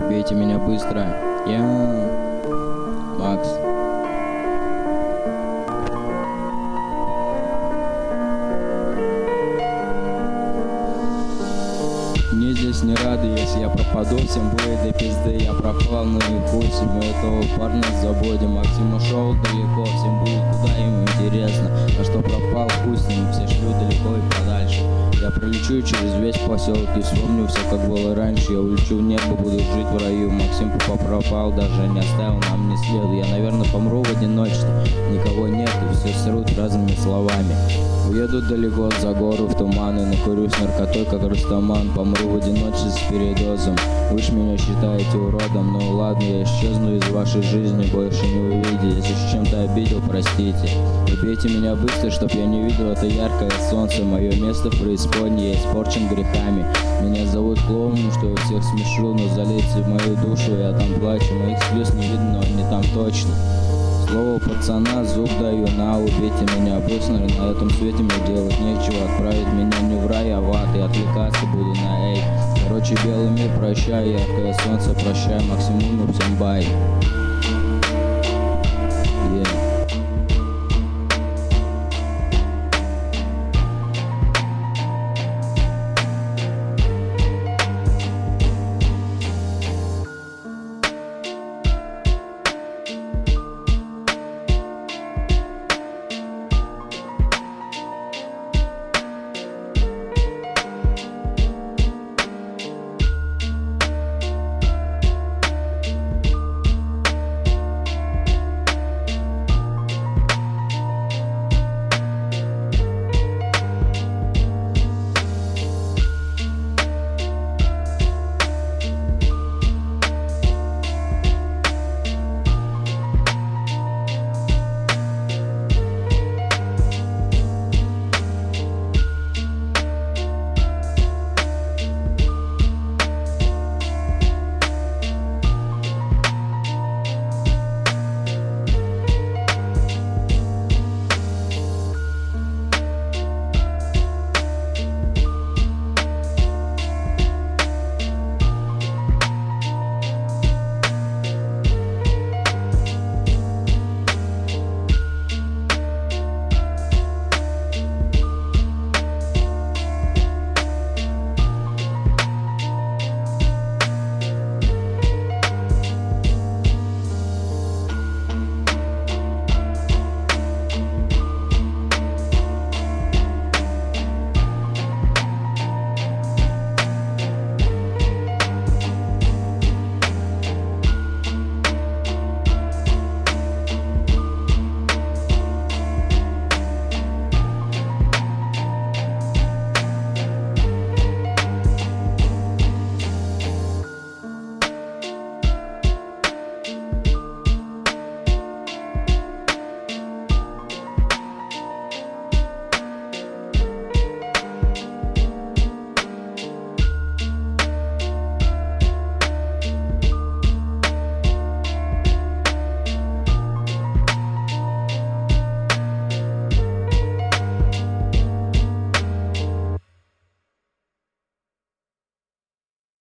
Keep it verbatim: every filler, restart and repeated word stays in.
Убейте меня быстро. Я... Макс. Мне здесь не рады, если я пропаду, всем будет до пизды. Я пропал, ну и пусть мы этого парня забудем. Максим ушел далеко, всем будет куда ему интересно. А что пропал, пусть с ним все шлют далеко и подальше. Я пролечу через весь поселок и вспомню все, как было раньше. Я улечу в небо, буду жить в раю. Максим папа пропал, даже не оставил нам ни следа. Я, наверное, помру в одиночестве, никого нет и все срут разными словами. Уеду далеко за гору в туман и накурюсь наркотой, как Рустаман. Помру в одиночестве с передозом. Вы ж меня считаете уродом, ну ладно, я исчезну из вашей жизни, больше не увидите. Если с чем-то обидел, простите. Убейте меня быстро, чтоб я не видел это яркое солнце. Мое место в преисподней, я испорчен грехами. Меня зовут клоуном, что я всех смешу, но залейте в мою душу, я там плачу. Моих слез не видно, но они там точно. Слово пацана, зуб даю на, убейте меня быстро, на этом свете мне делать нечего. Отправить меня не в рай, а в ад, и отвлекаться буду на эй. Короче, белый мир, прощай, яркое солнце, прощай, Максимум, всем бай.